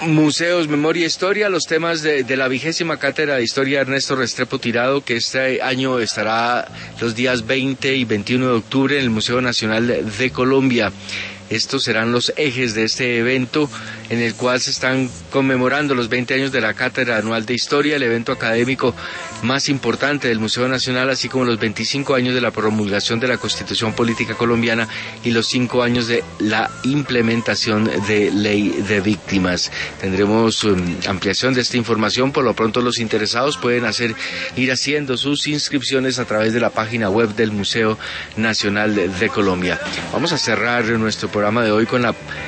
Museos, Memoria e Historia, los temas de la 20ª Cátedra de Historia Ernesto Restrepo Tirado, que este año estará los días 20 y 21 de octubre en el Museo Nacional de Colombia. Estos serán los ejes de este evento en el cual se están conmemorando los 20 años de la Cátedra Anual de Historia, el evento académico más importante del Museo Nacional, así como los 25 años de la promulgación de la Constitución Política Colombiana y los 5 años de la implementación de Ley de Víctimas. Tendremos ampliación de esta información. Por lo pronto, los interesados pueden ir haciendo sus inscripciones a través de la página web del Museo Nacional de Colombia. Vamos a cerrar nuestro programa de hoy con la